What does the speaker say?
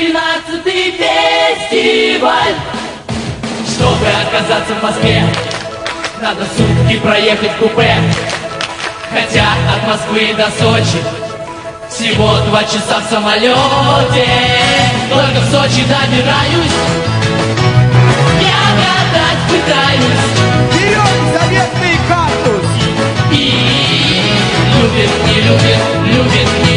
13-й фестиваль. Чтобы оказаться в Москве, надо сутки проехать в купе. Хотя от Москвы до Сочи всего 2 часа в самолете. Только в Сочи добираюсь, я гадать пытаюсь. Берем заветный кактус. И любит, не любит, любит, не